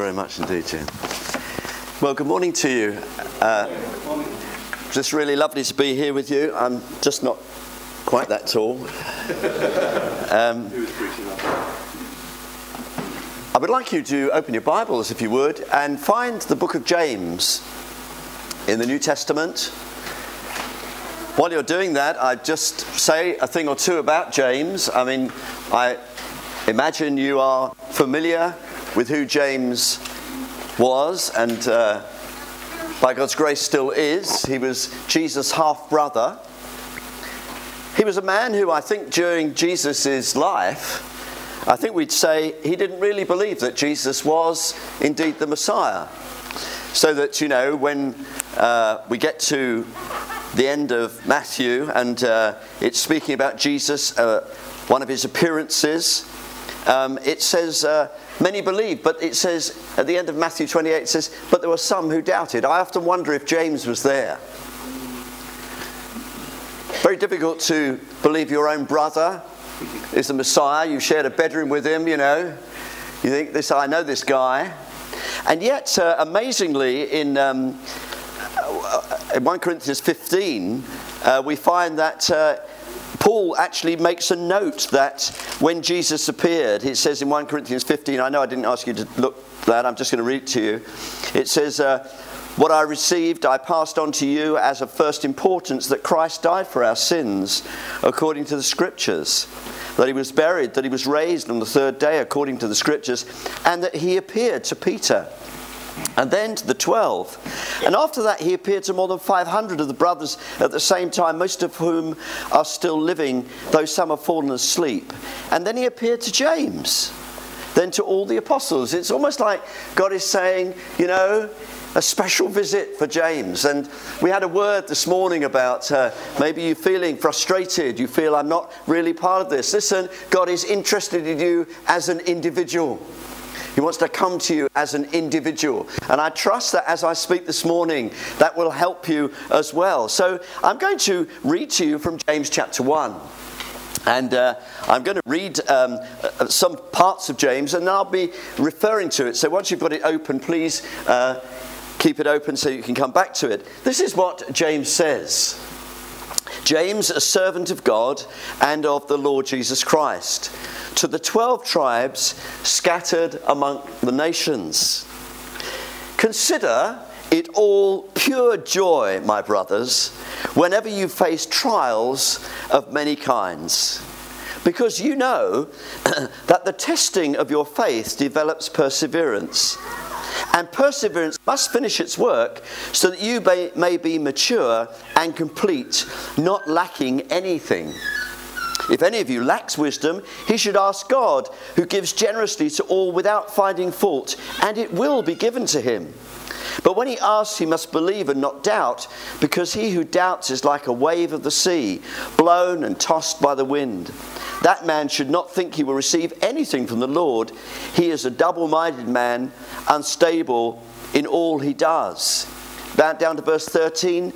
very much indeed, Jim. Well, good morning to you. Just really lovely to be here with you. I'm just not quite that tall. I would like you to open your Bibles, if you would, and find the book of James in the New Testament. While you're doing that, I'd just say a thing or two about James. I mean, I imagine you are familiar with who James was and by God's grace still is. He was Jesus' half-brother. He was a man who I think during Jesus' life, I think we'd say he didn't really believe that Jesus was indeed the Messiah. So that, you know, when we get to the end of Matthew and it's speaking about Jesus, one of his appearances, it says many believed, but it says at the end of Matthew 28, it says, but there were some who doubted. I often wonder if James was there. Very difficult to believe your own brother is the Messiah. You shared a bedroom with him, you know. You think, I know this guy. And yet, amazingly, in 1 Corinthians 15, we find that Paul actually makes a note that when Jesus appeared, it says in 1 Corinthians 15, I know I didn't ask you to look at that, I'm just going to read it to you. It says, what I received, I passed on to you as of first importance, that Christ died for our sins, according to the Scriptures, that he was buried, that he was raised on the third day, according to the Scriptures, and that he appeared to Peter, and then to the 12. And after that he appeared to more than 500 of the brothers at the same time, most of whom are still living, though some have fallen asleep. And then he appeared to James, then to all the apostles. It's almost like God is saying, you know, a special visit for James. And we had a word this morning about maybe you feeling frustrated, you feel I'm not really part of this. Listen, God is interested in you as an individual. He wants to come to you as an individual. And I trust that as I speak this morning, that will help you as well. So I'm going to read to you from James chapter 1. And I'm going to read some parts of James, and then I'll be referring to it. So once you've got it open, please keep it open so you can come back to it. This is what James says. James, a servant of God and of the Lord Jesus Christ, to the 12 tribes scattered among the nations. Consider it all pure joy, my brothers, whenever you face trials of many kinds, because you know that the testing of your faith develops perseverance. And perseverance must finish its work so that you may be mature and complete, not lacking anything. If any of you lacks wisdom, he should ask God, who gives generously to all without finding fault, and it will be given to him. But when he asks, he must believe and not doubt, because he who doubts is like a wave of the sea, blown and tossed by the wind. That man should not think he will receive anything from the Lord. He is a double-minded man, unstable in all he does. Down to verse 13,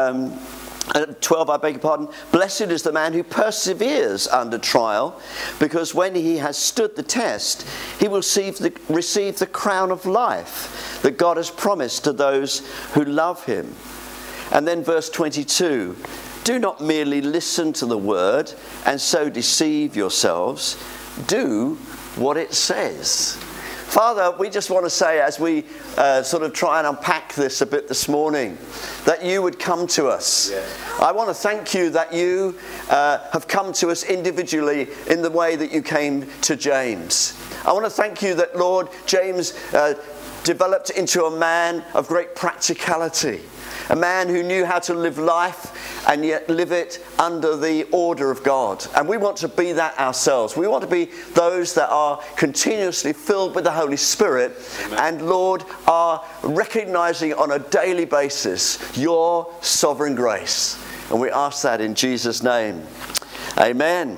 12, I beg your pardon. Blessed is the man who perseveres under trial, because when he has stood the test, he will receive the crown of life that God has promised to those who love him. And then verse 22, do not merely listen to the word and so deceive yourselves. Do what it says. Father, we just want to say, as we sort of try and unpack this a bit this morning, that you would come to us. Yes. I want to thank you that you have come to us individually in the way that you came to James. I want to thank you that, Lord, James developed into a man of great practicality. A man who knew how to live life and yet live it under the order of God. And we want to be that ourselves. We want to be those that are continuously filled with the Holy Spirit. Amen. And Lord, are recognizing on a daily basis your sovereign grace. And we ask that in Jesus' name. Amen.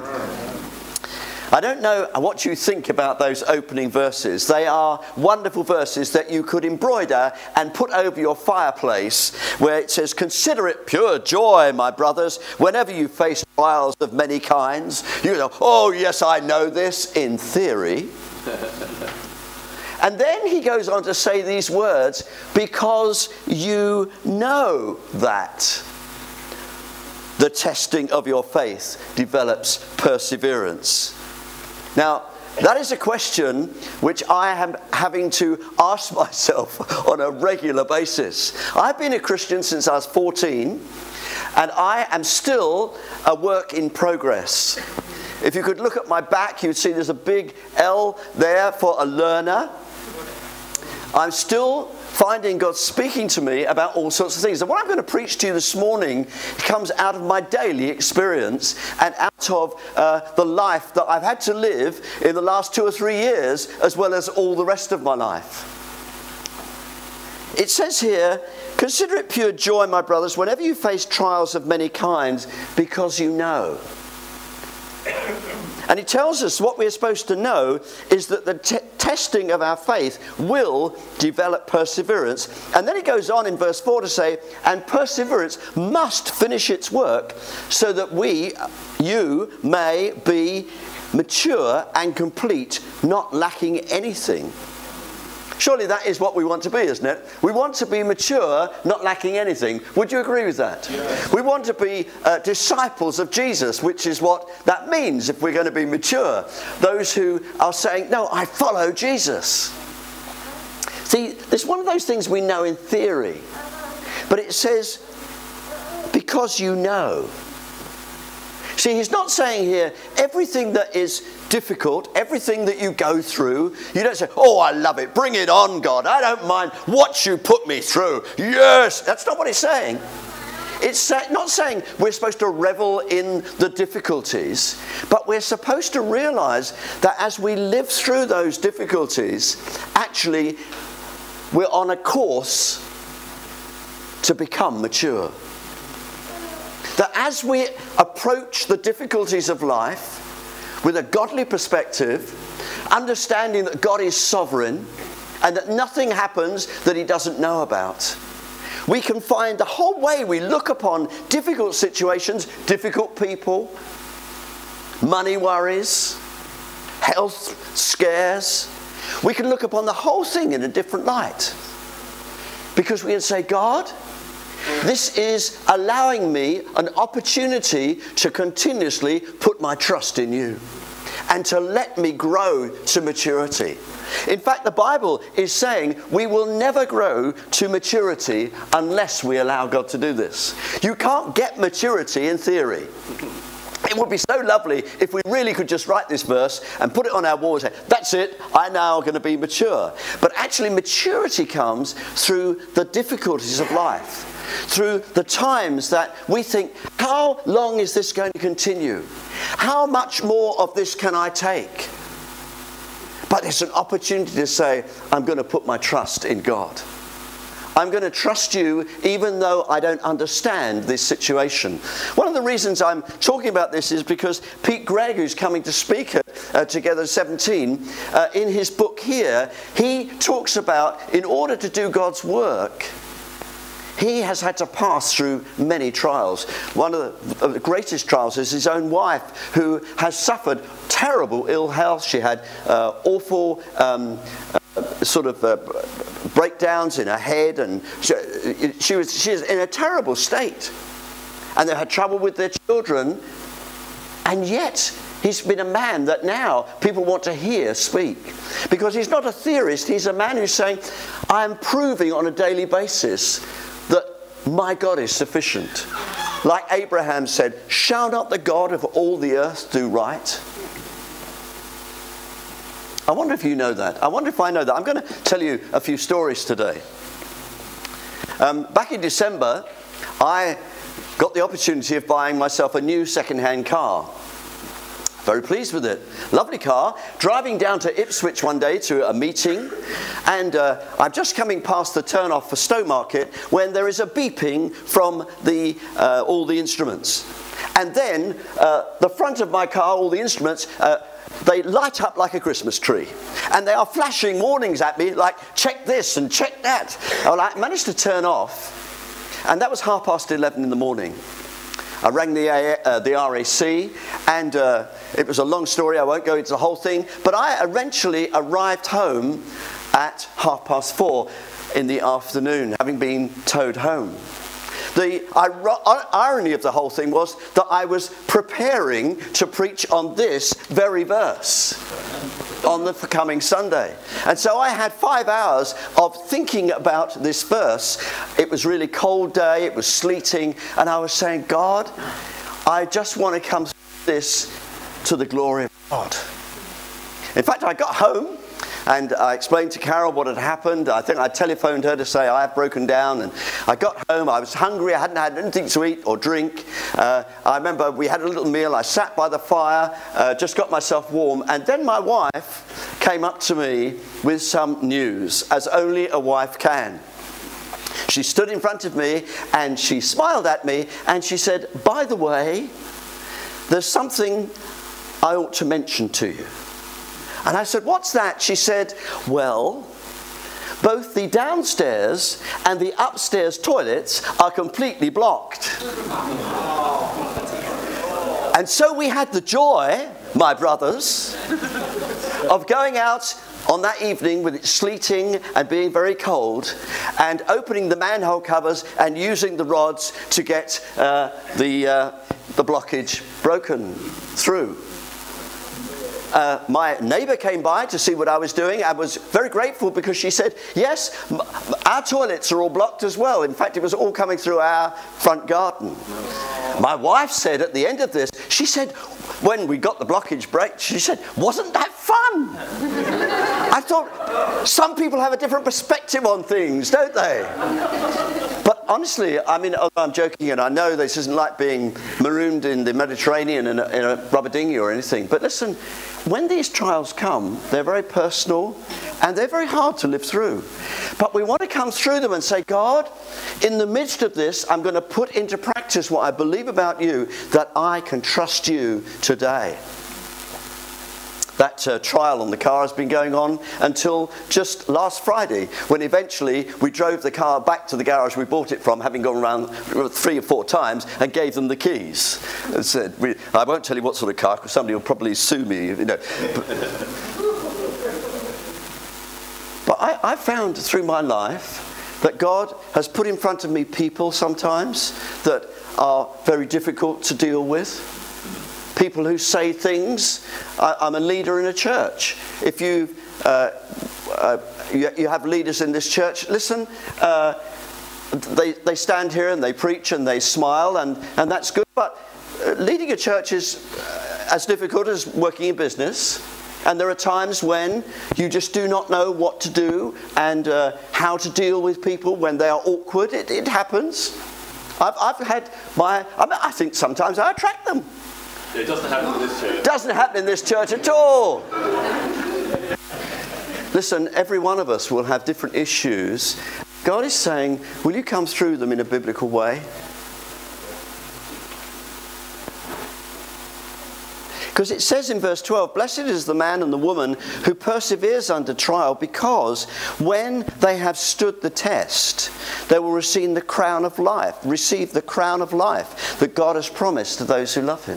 I don't know what you think about those opening verses. They are wonderful verses that you could embroider and put over your fireplace, where it says, consider it pure joy, my brothers, whenever you face trials of many kinds. You know, oh yes, I know this in theory. And then he goes on to say these words, because you know that the testing of your faith develops perseverance. Now, that is a question which I am having to ask myself on a regular basis. I've been a Christian since I was 14, and I am still a work in progress. If you could look at my back, you'd see there's a big L there for a learner. I'm still finding God speaking to me about all sorts of things. And what I'm going to preach to you this morning comes out of my daily experience and out of the life that I've had to live in the last 2 or 3 years, as well as all the rest of my life. It says here, consider it pure joy, my brothers, whenever you face trials of many kinds, because you know. And he tells us what we're supposed to know is that the testing of our faith will develop perseverance. And then he goes on in verse 4 to say, and perseverance must finish its work so that you may be mature and complete, not lacking anything. Surely that is what we want to be, isn't it? We want to be mature, not lacking anything. Would you agree with that? Yeah. We want to be disciples of Jesus, which is what that means if we're going to be mature. Those who are saying, no, I follow Jesus. See, it's one of those things we know in theory. But it says, because you know. See, he's not saying here, everything that is difficult, everything that you go through, you don't say, oh, I love it, bring it on, God, I don't mind what you put me through. Yes, that's not what it's saying. It's not saying we're supposed to revel in the difficulties, but we're supposed to realize that as we live through those difficulties, actually, we're on a course to become mature. That as we approach the difficulties of life with a godly perspective, understanding that God is sovereign and that nothing happens that he doesn't know about, we can find the whole way we look upon difficult situations, difficult people, money worries, health scares, we can look upon the whole thing in a different light. Because we can say, God, this is allowing me an opportunity to continuously put my trust in you and to let me grow to maturity. In fact, the Bible is saying we will never grow to maturity unless we allow God to do this. You can't get maturity in theory. It would be so lovely if we really could just write this verse and put it on our wall and say, that's it, I'm now going to be mature. But actually maturity comes through the difficulties of life. Through the times that we think, how long is this going to continue? How much more of this can I take? But it's an opportunity to say, I'm going to put my trust in God. I'm going to trust you even though I don't understand this situation. One of the reasons I'm talking about this is because Pete Greig, who's coming to speak at Together 17, in his book here, he talks about in order to do God's work, he has had to pass through many trials. One of the greatest trials is his own wife, who has suffered terrible ill health. She had awful breakdowns in her head, and she was in a terrible state. And they had trouble with their children, and yet he's been a man that now people want to hear speak. Because he's not a theorist, he's a man who's saying, I am proving on a daily basis that my God is sufficient. Like Abraham said, shall not the God of all the earth do right? I wonder if you know that. I wonder if I know that. I'm going to tell you a few stories today. Back in December, I got the opportunity of buying myself a new second-hand car. Very pleased with it. Lovely car. Driving down to Ipswich one day to a meeting, and I'm just coming past the turn-off for Stowmarket when there is a beeping from all the instruments. And then the front of my car, all the instruments, they light up like a Christmas tree. And they are flashing warnings at me like, check this and check that. Well, I managed to turn off, and that was 11:30 in the morning. I rang the RAC, and it was a long story. I won't go into the whole thing. But I eventually arrived home at 4:30 in the afternoon, having been towed home. The irony of the whole thing was that I was preparing to preach on this very verse on the coming Sunday. And so I had 5 hours of thinking about this verse. It was a really cold day, it was sleeting, and I was saying, God, I just want to come through this to the glory of God. In fact, I got home and I explained to Carol what had happened. I think I telephoned her to say I have broken down. And I got home, I was hungry, I hadn't had anything to eat or drink. I remember we had a little meal, I sat by the fire, just got myself warm. And then my wife came up to me with some news, as only a wife can. She stood in front of me and she smiled at me and she said, by the way, there's something I ought to mention to you. And I said, what's that? She said, well, both the downstairs and the upstairs toilets are completely blocked. And so we had the joy, my brothers, of going out on that evening with it sleeting and being very cold and opening the manhole covers and using the rods to get the blockage broken through. My neighbour came by to see what I was doing. I was very grateful because she said, yes, our toilets are all blocked as well. In fact, it was all coming through our front garden. My wife said at the end of this, she said, when we got the blockage break, she said, wasn't that fun? I thought, some people have a different perspective on things, don't they? But honestly, I mean, I'm joking, and I know this isn't like being marooned in the Mediterranean in a rubber dinghy or anything. But listen, when these trials come, they're very personal and they're very hard to live through. But we want to come through them and say, God, in the midst of this, I'm going to put into practice what I believe about you, that I can trust you today. That trial on the car has been going on until just last Friday, when eventually we drove the car back to the garage we bought it from, having gone around 3 or 4 times, and gave them the keys. And said, I won't tell you what sort of car, because somebody will probably sue me, you know. But I found through my life that God has put in front of me people sometimes that are very difficult to deal with. People who say things. I'm a leader in a church. If you have leaders in this church, listen, they stand here and they preach and they smile, and that's good. But leading a church is as difficult as working in business. And there are times when you just do not know what to do and how to deal with people when they are awkward. It happens. I've had I think sometimes I attract them. It doesn't happen in this church. Doesn't happen in this church at all. Listen, every one of us will have different issues. God is saying, will you come through them in a biblical way? Because it says in verse 12, blessed is the man and the woman who perseveres under trial, because when they have stood the test, they will receive the crown of life that God has promised to those who love him.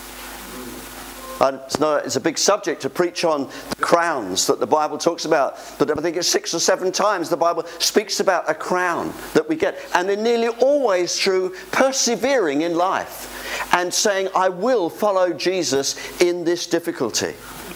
It's a big subject to preach on the crowns that the Bible talks about. But I think it's 6 or 7 times the Bible speaks about a crown that we get. And they're nearly always through persevering in life and saying, I will follow Jesus in this difficulty.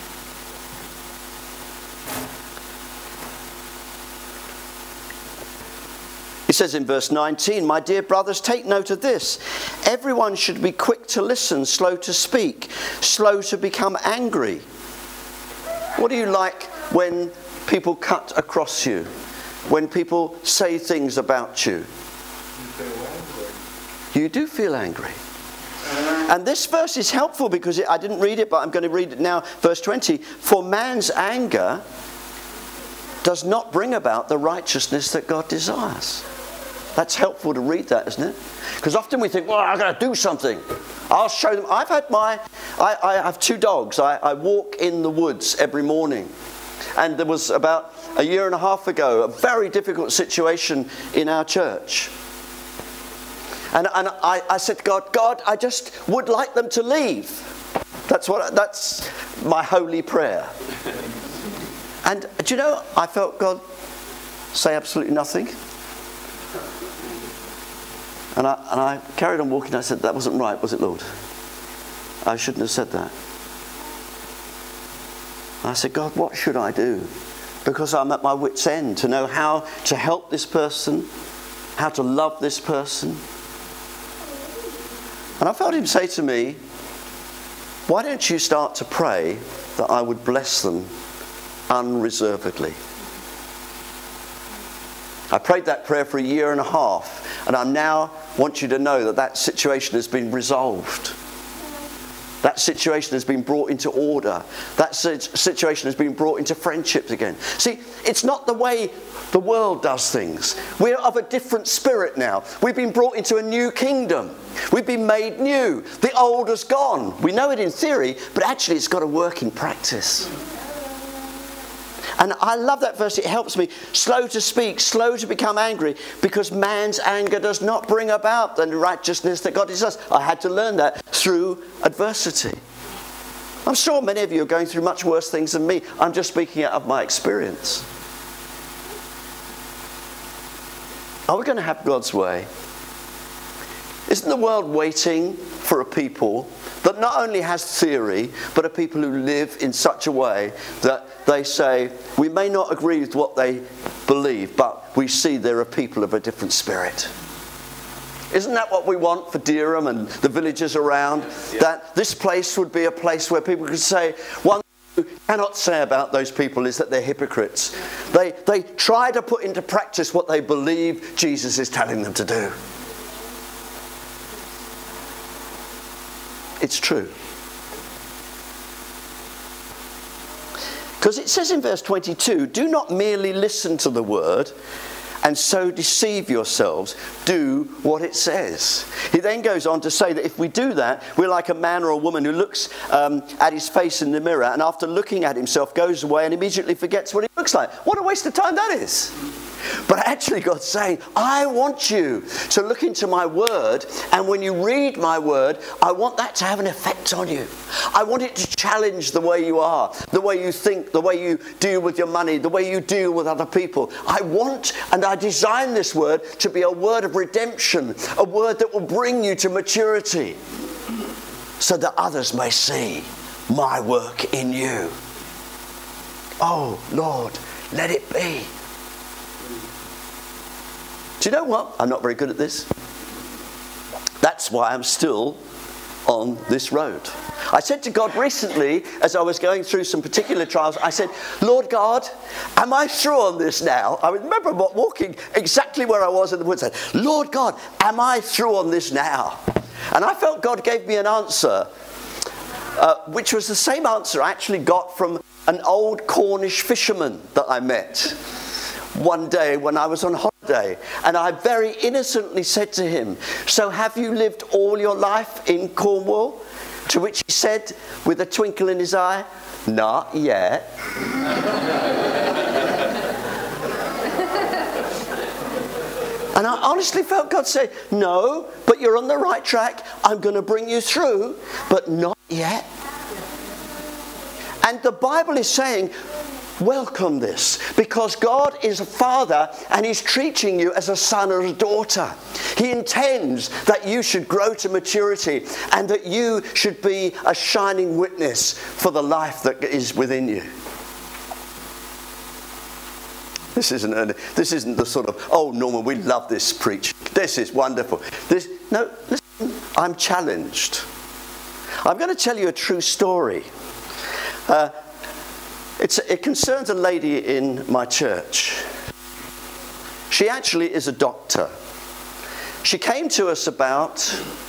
He says in verse 19, my dear brothers, take note of this. Everyone should be quick to listen, slow to speak, slow to become angry. What do you like when people cut across you? When people say things about you? You do feel angry. And this verse is helpful because I didn't read it, but I'm going to read it now. Verse 20, for man's anger does not bring about the righteousness that God desires. That's helpful to read that, isn't it? Because often we think, well, I've got to do something. I'll show them. I have 2 dogs. I walk in the woods every morning. And there was about a year and a half ago, a very difficult situation in our church. And I said to God, I just would like them to leave. That's my holy prayer. And do you know, I felt God say absolutely nothing. And I carried on walking. I said, that wasn't right, was it, Lord? I shouldn't have said that. And I said, God, what should I do? Because I'm at my wit's end to know how to help this person, how to love this person. And I felt him say to me, why don't you start to pray that I would bless them unreservedly? I prayed that prayer for 1.5 years, and I now want you to know that situation has been resolved. That situation has been brought into order. That situation has been brought into friendships again. See, it's not the way the world does things. We're of a different spirit now. We've been brought into a new kingdom. We've been made new. The old has gone. We know it in theory, but actually it's got to work in practice. And I love that verse. It helps me. Slow to speak, slow to become angry, because man's anger does not bring about the righteousness that God desires. I had to learn that through adversity. I'm sure many of you are going through much worse things than me. I'm just speaking out of my experience. Are we going to have God's way? Isn't the world waiting for a people that not only has theory, but a people who live in such a way that they say, we may not agree with what they believe, but we see they're a people of a different spirit? Isn't that what we want for Dereham and the villages around? Yeah. That this place would be a place where people could say, one thing you cannot say about those people is that they're hypocrites. They try to put into practice what they believe Jesus is telling them to do. It's true. Because it says in verse 22, do not merely listen to the word and so deceive yourselves. Do what it says. He then goes on to say that if we do that, we're like a man or a woman who looks at his face in the mirror and after looking at himself goes away and immediately forgets what he looks like. What a waste of time that is. But actually God's saying, I want you to look into my word, and when you read my word, I want that to have an effect on you. I want it to challenge the way you are, the way you think, the way you deal with your money, the way you deal with other people. I want and I design this word to be a word of redemption, a word that will bring you to maturity so that others may see my work in you. Oh, Lord, let it be. Do you know what? I'm not very good at this. That's why I'm still on this road. I said to God recently, as I was going through some particular trials, I said, Lord God, am I through on this now? I remember walking exactly where I was in the woods. I said, Lord God, am I through on this now? And I felt God gave me an answer, which was the same answer I actually got from an old Cornish fisherman that I met one day when I was on holiday, and I very innocently said to him, so have you lived all your life in Cornwall? To which he said with a twinkle in his eye, not yet. And I honestly felt God say, no, but you're on the right track. I'm going to bring you through, but not yet. And the Bible is saying, welcome this, because God is a father and he's treating you as a son or a daughter. He intends that you should grow to maturity and that you should be a shining witness for the life that is within you. This isn't the sort of, oh Norman, we love this preaching. This is wonderful. No, listen, I'm challenged. I'm going to tell you a true story. It concerns a lady in my church. She actually is a doctor. She came to us about,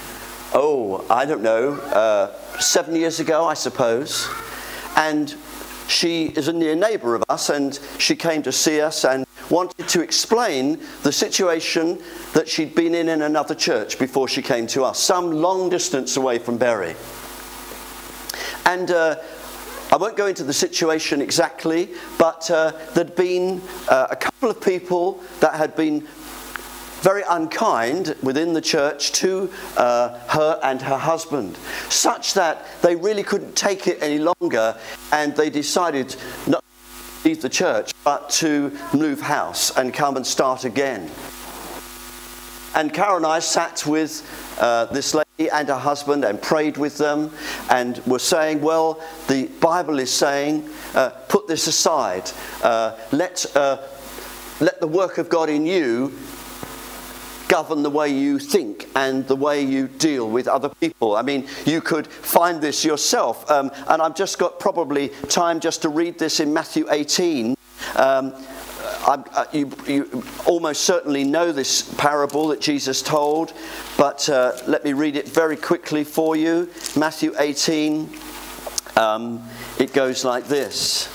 7 years ago, I suppose. And she is a near neighbour of us, and she came to see us and wanted to explain the situation that she'd been in another church before she came to us, some long distance away from Bury. And I won't go into the situation exactly, but there'd been a couple of people that had been very unkind within the church to her and her husband, such that they really couldn't take it any longer, and they decided not to leave the church, but to move house and come and start again. And Carol and I sat with this lady and her husband and prayed with them and were saying, well, the Bible is saying, put this aside. Let the work of God in you govern the way you think and the way you deal with other people. I mean, you could find this yourself. And I've just got probably time just to read this in Matthew 18. You almost certainly know this parable that Jesus told, but let me read it very quickly for you. Matthew 18, it goes like this.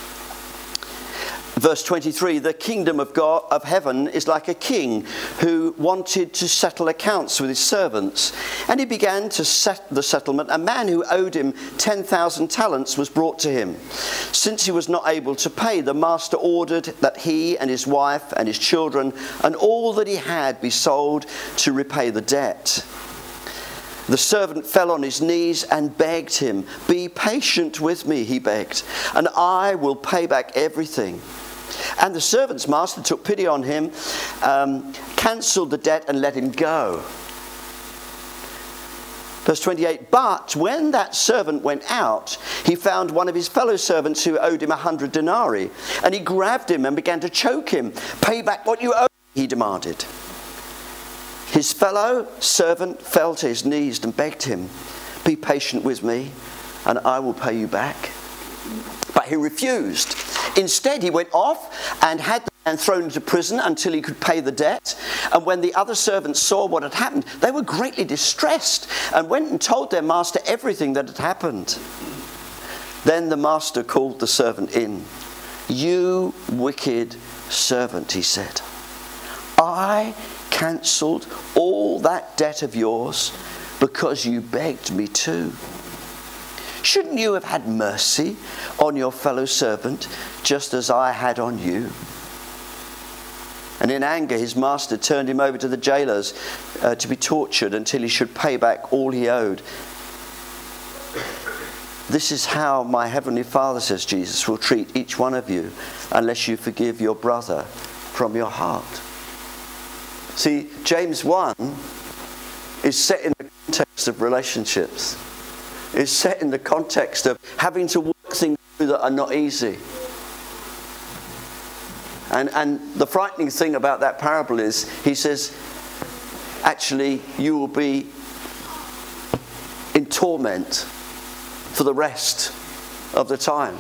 Verse 23, the kingdom of God of heaven is like a king who wanted to settle accounts with his servants. And he began to set the settlement. A man who owed him 10,000 talents was brought to him. Since he was not able to pay, the master ordered that he and his wife and his children and all that he had be sold to repay the debt. The servant fell on his knees and begged him, "Be patient with me," he begged, "and I will pay back everything." And the servant's master took pity on him, cancelled the debt and let him go. Verse 28, but when that servant went out, he found one of his fellow servants who owed him 100 denarii. And he grabbed him and began to choke him. "Pay back what you owe," he demanded. His fellow servant fell to his knees and begged him, "Be patient with me, and I will pay you back." But he refused. Instead, he went off and had the man thrown into prison until he could pay the debt. And when the other servants saw what had happened, they were greatly distressed and went and told their master everything that had happened. Then the master called the servant in. "You wicked servant," he said, "I cancelled all that debt of yours because you begged me to. Shouldn't you have had mercy on your fellow servant just as I had on you?" And in anger his master turned him over to the jailers to be tortured until he should pay back all he owed. "This is how my heavenly Father," says Jesus, "will treat each one of you unless you forgive your brother from your heart." See, James 1 is set in the context of relationships. It's set in the context of having to work things through that are not easy. And the frightening thing about that parable is, he says, actually, you will be in torment for the rest of the time.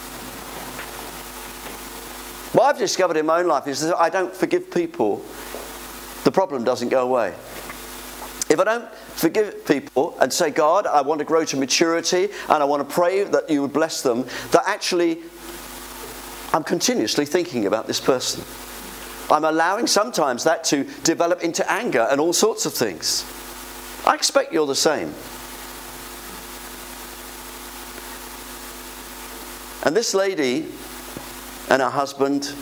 What I've discovered in my own life is that I don't forgive people, the problem doesn't go away. If I don't forgive people and say, "God, I want to grow to maturity and I want to pray that you would bless them," that actually I'm continuously thinking about this person. I'm allowing sometimes that to develop into anger and all sorts of things. I expect you're the same. And this lady and her husband,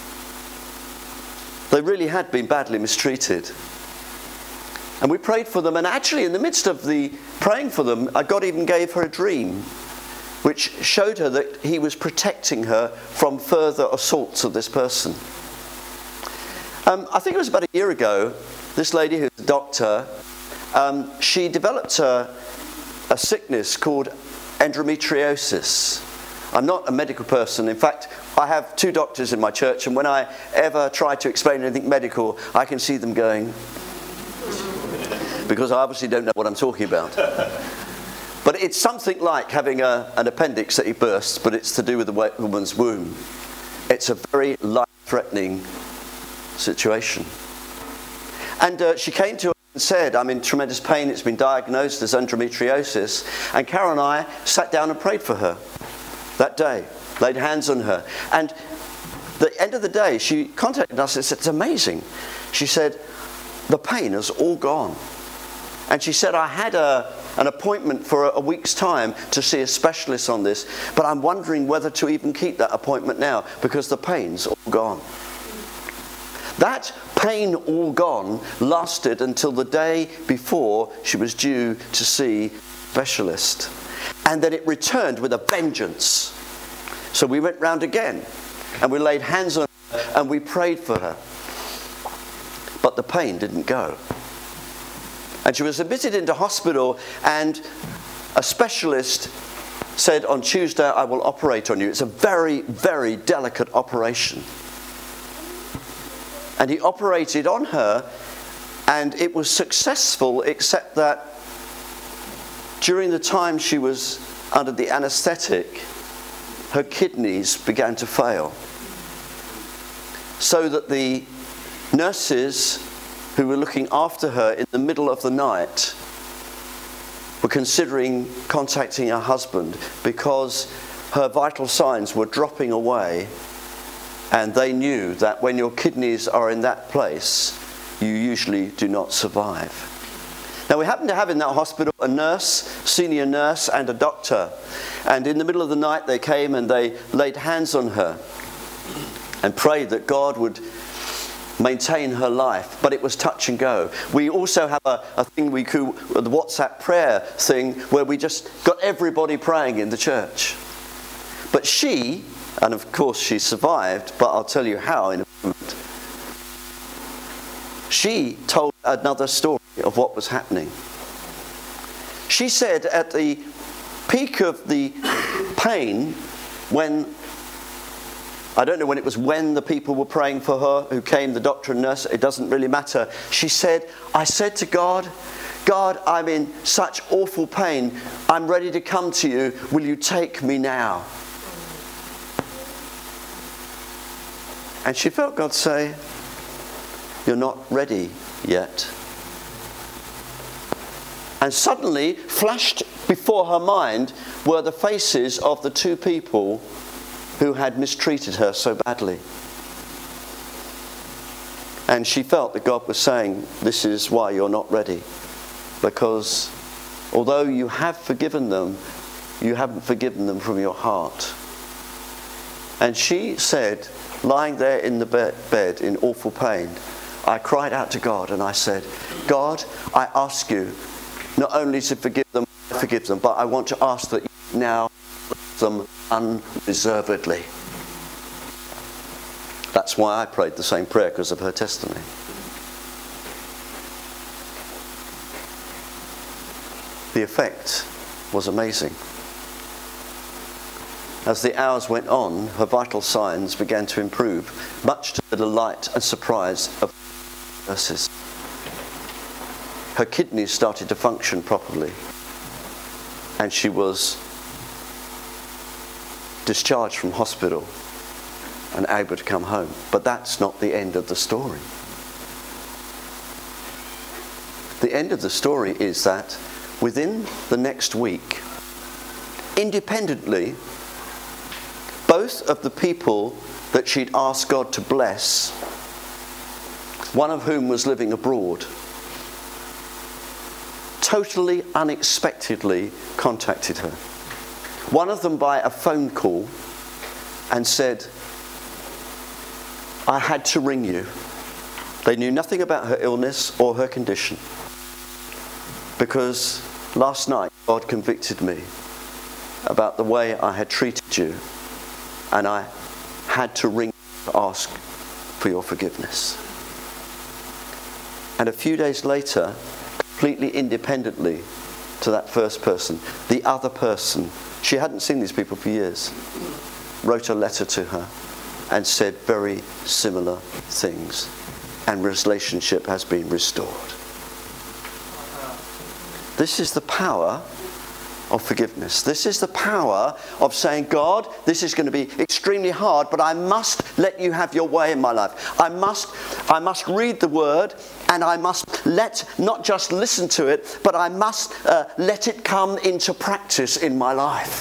they really had been badly mistreated. And we prayed for them, and actually in the midst of the praying for them, God even gave her a dream which showed her that he was protecting her from further assaults of this person. I think it was about a year ago, this lady who's a doctor, she developed a sickness called endometriosis. I'm not a medical person. In fact, I have 2 doctors in my church, and when I ever try to explain anything medical, I can see them going, because I obviously don't know what I'm talking about. But it's something like having an appendix that bursts, but it's to do with the woman's womb. It's a very life-threatening situation. And she came to us and said, "I'm in tremendous pain. It's been diagnosed as endometriosis." And Carol and I sat down and prayed for her that day, laid hands on her. And at the end of the day, she contacted us and said, "It's amazing." She said, "The pain has all gone." And she said, "I had an appointment for a week's time to see a specialist on this, but I'm wondering whether to even keep that appointment now because the pain's all gone." That pain all gone lasted until the day before she was due to see a specialist. And then it returned with a vengeance. So we went round again and we laid hands on her and we prayed for her. But the pain didn't go. And she was admitted into hospital, and a specialist said, on Tuesday I will operate on you. It's a very, very delicate operation. And he operated on her, and it was successful, except that during the time she was under the anaesthetic, her kidneys began to fail. So that the nurses who were looking after her in the middle of the night were considering contacting her husband, because her vital signs were dropping away, and they knew that when your kidneys are in that place, you usually do not survive. Now, we happened to have in that hospital a nurse, senior nurse, and a doctor. And in the middle of the night they came and they laid hands on her and prayed that God would maintain her life, but it was touch and go. We also have a thing we call the WhatsApp prayer thing, where we just got everybody praying in the church. But she, and of course she survived, but I'll tell you how in a moment. She told another story of what was happening. She said at the peak of the pain, when I don't know when it was, when the people were praying for her, who came, the doctor and nurse, it doesn't really matter. She said, I said to God, God, I'm in such awful pain. I'm ready to come to you. Will you take me now? And she felt God say, you're not ready yet. And suddenly, flashed before her mind, were the faces of the two people who had mistreated her so badly. And she felt that God was saying, this is why you're not ready. Because although you have forgiven them, you haven't forgiven them from your heart. And she said, lying there in the bed in awful pain, I cried out to God and I said, God, I ask you not only to forgive them, but I want to ask that you now love them unreservedly. That's why I prayed the same prayer, because of her testimony. The effect was amazing. As the hours went on, her vital signs began to improve, much to the delight and surprise of nurses. Her kidneys started to function properly, and she was discharged from hospital and able to come home. But that's not the end of the story. The end of the story is that within the next week, independently, both of the people that she'd asked God to bless, one of whom was living abroad, totally unexpectedly contacted her. One of them by a phone call and said, I had to ring you. They knew nothing about her illness or her condition, because last night God convicted me about the way I had treated you, and I had to ring to ask for your forgiveness. And a few days later, completely independently to that first person, the other person, she hadn't seen these people for years, wrote a letter to her and said very similar things, and relationship has been restored. This is the power of forgiveness. This is the power of saying, God, this is going to be extremely hard, but I must let you have your way in my life. I must read the word, and I must not just listen to it, but I must let it come into practice in my life.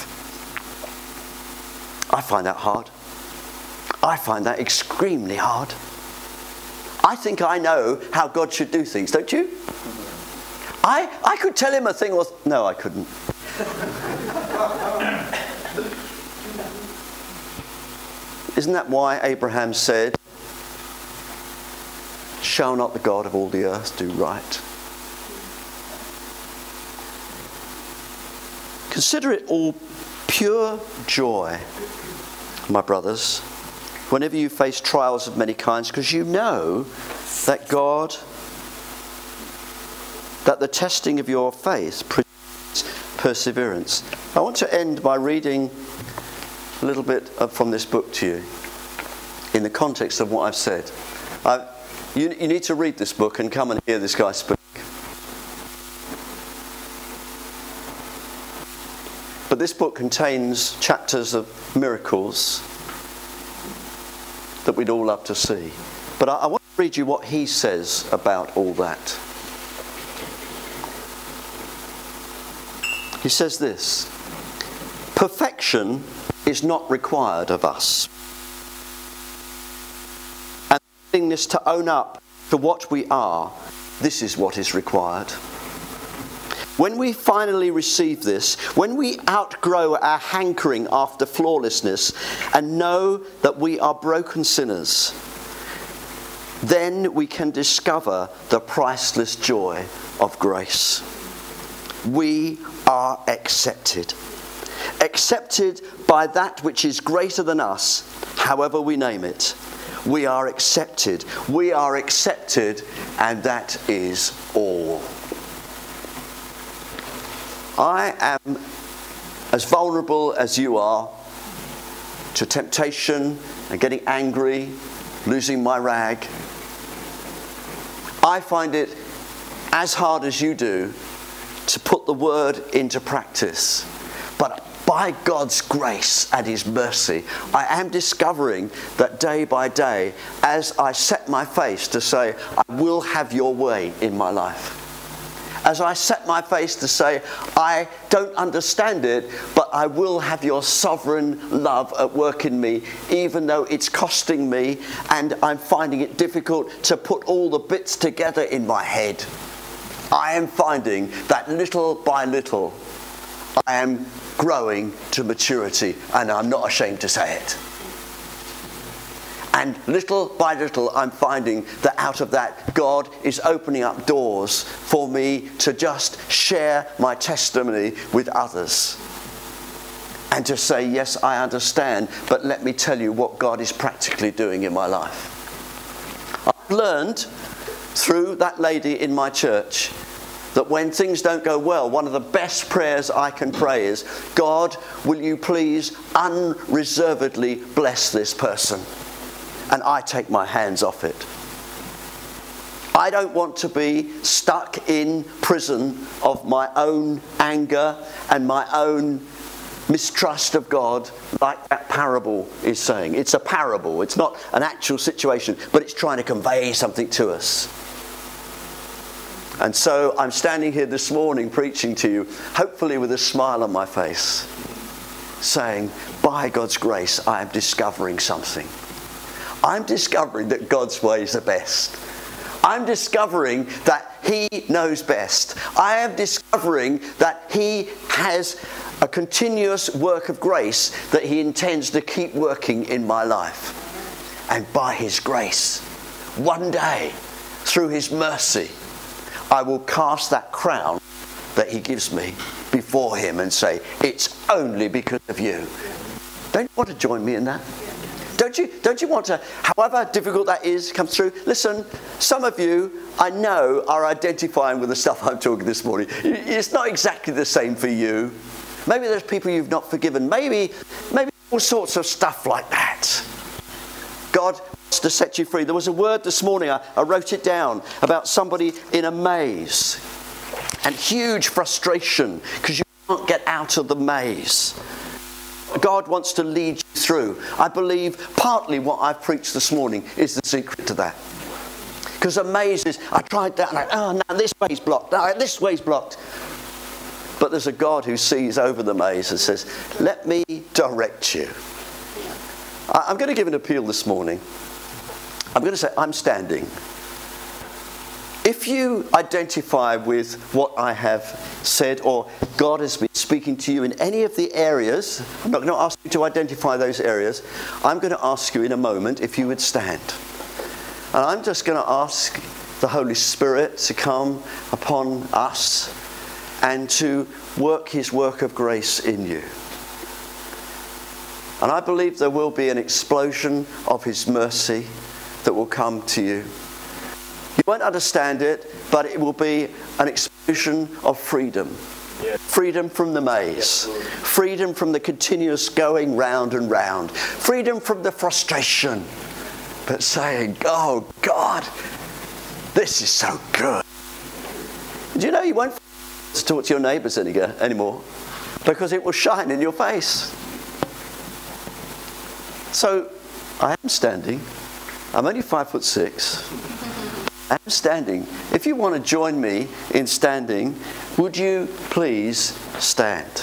I find that hard. I find that extremely hard. I think I know how God should do things, don't you? I could tell him a thing or... No, I couldn't. Isn't that why Abraham said, shall not the God of all the earth do right? Consider it all pure joy my brothers, whenever you face trials of many kinds, because you know that that the testing of your faith produces perseverance. I want to end by reading a little bit from this book to you in the context of what I've said. You need to read this book and come and hear this guy speak. But this book contains chapters of miracles that we'd all love to see. But I want to read you what he says about all that. He says this: perfection is not required of us. And the willingness to own up to what we are, this is what is required. When we finally receive this, when we outgrow our hankering after flawlessness and know that we are broken sinners, then we can discover the priceless joy of grace. We are accepted. Accepted by that which is greater than us, however we name it. We are accepted. We are accepted, and that is all. I am as vulnerable as you are to temptation and getting angry, losing my rag. I find it as hard as you do to put the word into practice. But by God's grace and his mercy, I am discovering that day by day, as I set my face to say, I will have your way in my life. As I set my face to say, I don't understand it, but I will have your sovereign love at work in me, even though it's costing me and I'm finding it difficult to put all the bits together in my head. I am finding that little by little, I am growing to maturity, and I'm not ashamed to say it. And little by little, I'm finding that out of that, God is opening up doors for me to just share my testimony with others. And to say, yes, I understand, but let me tell you what God is practically doing in my life. I've learned through that lady in my church that when things don't go well, one of the best prayers I can pray is, God, will you please unreservedly bless this person? And I take my hands off it. I don't want to be stuck in prison of my own anger and my own mistrust of God, like that parable is saying. It's a parable. It's not an actual situation, but it's trying to convey something to us. And so I'm standing here this morning preaching to you, hopefully with a smile on my face, saying, by God's grace, I am discovering something. I'm discovering that God's ways are best. I'm discovering that he knows best. I am discovering that he has a continuous work of grace that he intends to keep working in my life. And by his grace, one day, through his mercy, I will cast that crown that he gives me before him and say, it's only because of you. Don't you want to join me in that? Don't you want to, however difficult that is, come through? Listen, some of you, I know, are identifying with the stuff I'm talking this morning. It's not exactly the same for you. Maybe there's people you've not forgiven. Maybe all sorts of stuff like that. God wants to set you free. There was a word this morning, I wrote it down, about somebody in a maze. And huge frustration because you can't get out of the maze. God wants to lead you through. I believe partly what I've preached this morning is the secret to that. Because a maze is, I tried that, and oh no, this way's blocked, no, this way's blocked. But there's a God who sees over the maze and says, let me direct you. I'm going to give an appeal this morning. I'm going to say, I'm standing. If you identify with what I have said, or God has been speaking to you in any of the areas, I'm not going to ask you to identify those areas. I'm going to ask you in a moment if you would stand. And I'm just going to ask the Holy Spirit to come upon us and to work his work of grace in you. And I believe there will be an explosion of his mercy that will come to you. You won't understand it, but it will be an explosion of freedom. Freedom from the maze. Freedom from the continuous going round and round. Freedom from the frustration. But saying, oh God, this is so good. Do you know you won't talk to your neighbours anymore? Because it will shine in your face. So, I am standing. I'm only 5'6". I'm standing. If you want to join me in standing, would you please stand?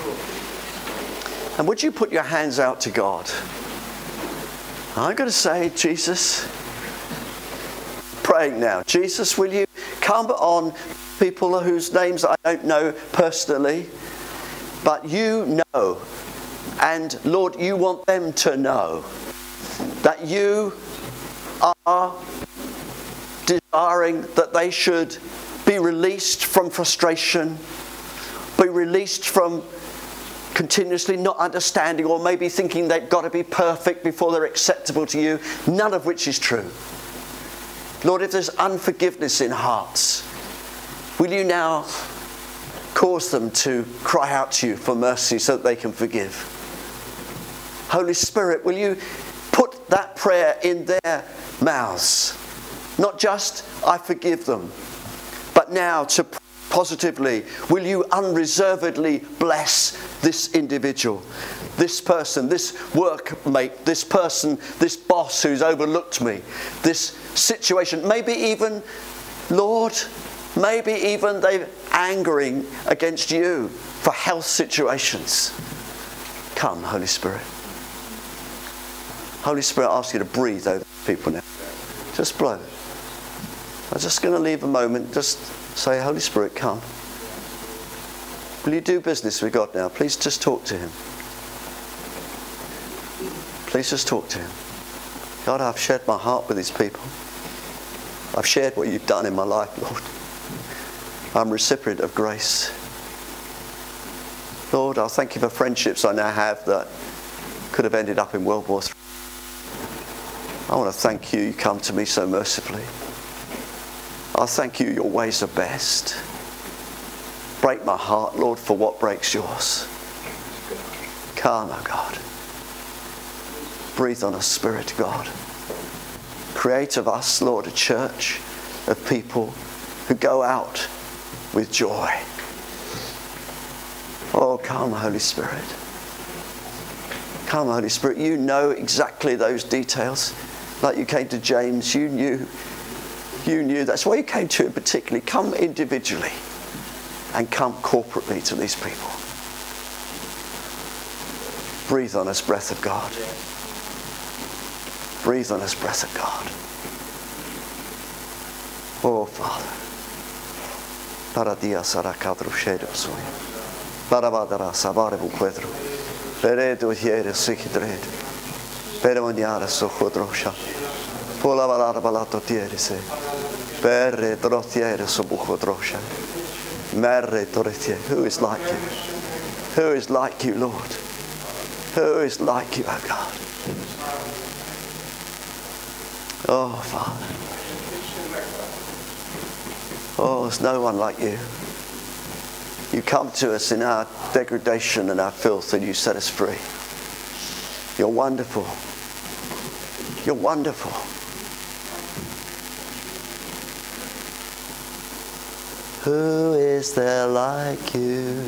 And would you put your hands out to God? I'm going to say, Jesus, praying now. Jesus, will you come on people whose names I don't know personally, but you know. And Lord, you want them to know that you are desiring that they should be released from frustration, be released from continuously not understanding or maybe thinking they've got to be perfect before they're acceptable to you, none of which is true. Lord, if there's unforgiveness in hearts, will you now cause them to cry out to you for mercy so that they can forgive? Holy Spirit, will you put that prayer in their mouths? Not just, I forgive them, but now to positively, will you unreservedly bless this individual, this person, this workmate, this person, this boss who's overlooked me, this situation, maybe even, Lord, maybe even they're angering against you for health situations. Come, Holy Spirit. Holy Spirit, I ask you to breathe over people now. Just blow. I'm just going to leave a moment. Just say, Holy Spirit, come. Will you do business with God now? Please just talk to him. Please just talk to him. God, I've shared my heart with these people. I've shared what you've done in my life, Lord. I'm a recipient of grace. Lord, I thank you for friendships I now have that could have ended up in World War III. I want to thank you. You come to me so mercifully. I thank you. Your ways are best. Break my heart, Lord, for what breaks yours. Come, oh God. Breathe on us, Spirit, God. Create of us, Lord, a church of people who go out with joy. Oh, come, Holy Spirit. Come, Holy Spirit. You know exactly those details. Like you came to James, you knew. That's why you came to him particularly. Come individually and come corporately to these people. Breathe on us, breath of God. Breathe on us, breath of God. Oh, Father. Para dia sarà cadro cheiro soi. Para vadara sabare bu pedro. Peredo hiere sikidred. Per ogniara sochodrosha. Pola valara balato tiere se. Perre trotiere sobuchodrosha. Merre toretiere. Who is like you? Who is like you, Lord? Who is like you, oh God? Oh, Father. Oh, there's no one like you. You come to us in our degradation and our filth and you set us free. You're wonderful. You're wonderful. Who is there like you?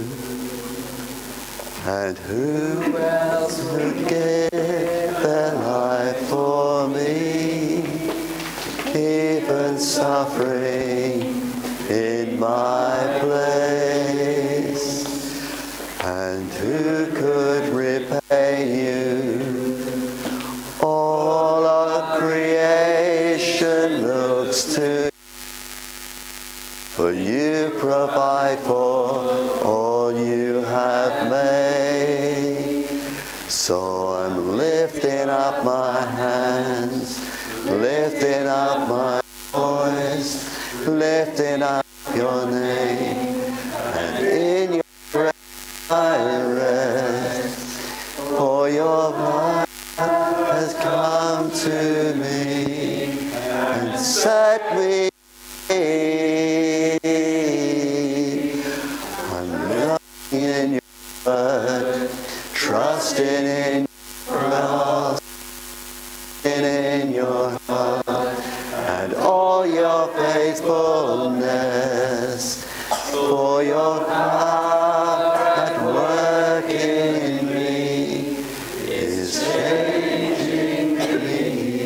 And who else would give their life for me? Even suffering in my place. And who could repay you? All of creation looks to you. For you provide for all you have made. So I'm lifting up my hands, lifting up my voice, lifting up your name. And in your presence I rest, for your let me I'm loving in your word, trusting in your cross, in your heart, and all your faithfulness, for your power at work in me is changing me.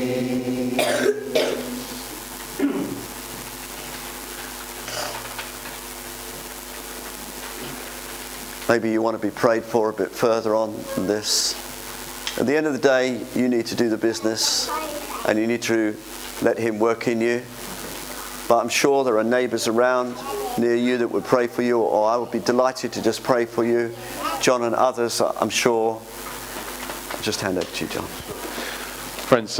Maybe you want to be prayed for a bit further on this. At the end of the day, you need to do the business and you need to let him work in you. But I'm sure there are neighbours around near you that would pray for you, or I would be delighted to just pray for you. John and others, I'm sure. I'll just hand over to you, John. Friends,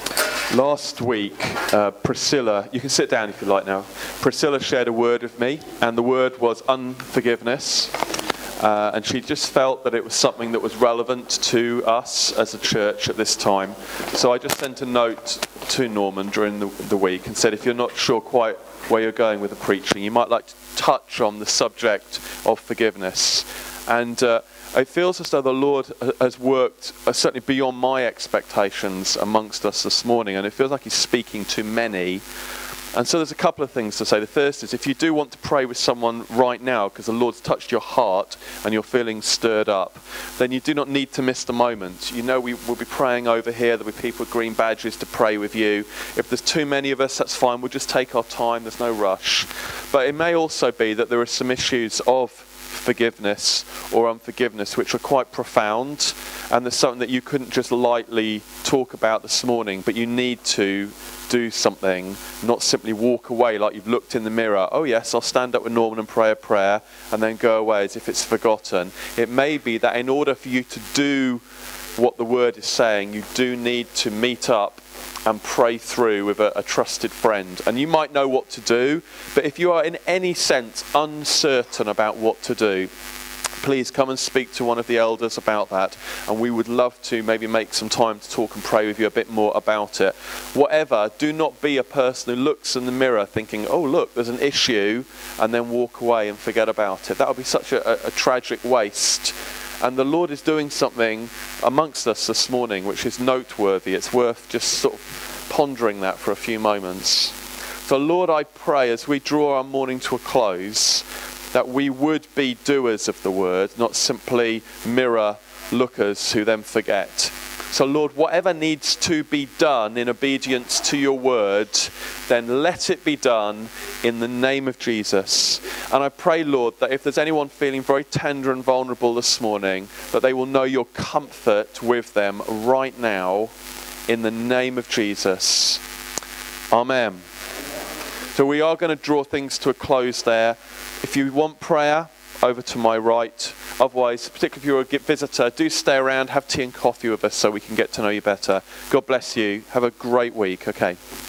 last week, Priscilla, you can sit down if you like now. Priscilla shared a word with me, and the word was unforgiveness. And she just felt that it was something that was relevant to us as a church at this time. So I just sent a note to Norman during the week and said, if you're not sure quite where you're going with the preaching, you might like to touch on the subject of forgiveness. And it feels as though the Lord has worked certainly beyond my expectations amongst us this morning, and it feels like he's speaking to many. And so there's a couple of things to say. The first is, if you do want to pray with someone right now because the Lord's touched your heart and you're feeling stirred up, then you do not need to miss the moment. You know, we will be praying over here. There'll be people with green badges to pray with you. If there's too many of us, that's fine. We'll just take our time. There's no rush. But it may also be that there are some issues of forgiveness or unforgiveness which are quite profound, and there's something that you couldn't just lightly talk about this morning, but you need to do something, not simply walk away like you've looked in the mirror. Oh yes, I'll stand up with Norman and pray a prayer and then go away as if it's forgotten. It may be that in order for you to do what the word is saying, you do need to meet up and pray through with a trusted friend. And you might know what to do, but if you are in any sense uncertain about what to do, please come and speak to one of the elders about that, and we would love to maybe make some time to talk and pray with you a bit more about it. Whatever, do not be a person who looks in the mirror thinking, oh look, there's an issue, and then walk away and forget about it. That would be such a tragic waste. And the Lord is doing something amongst us this morning which is noteworthy. It's worth just sort of pondering that for a few moments. So Lord, I pray as we draw our morning to a close, that we would be doers of the word, not simply mirror lookers who then forget. So Lord, whatever needs to be done in obedience to your word, then let it be done in the name of Jesus. And I pray, Lord, that if there's anyone feeling very tender and vulnerable this morning, that they will know your comfort with them right now in the name of Jesus. Amen. So we are going to draw things to a close there. If you want prayer, over to my right. Otherwise, particularly if you're a visitor, do stay around, have tea and coffee with us so we can get to know you better. God bless you. Have a great week. Okay.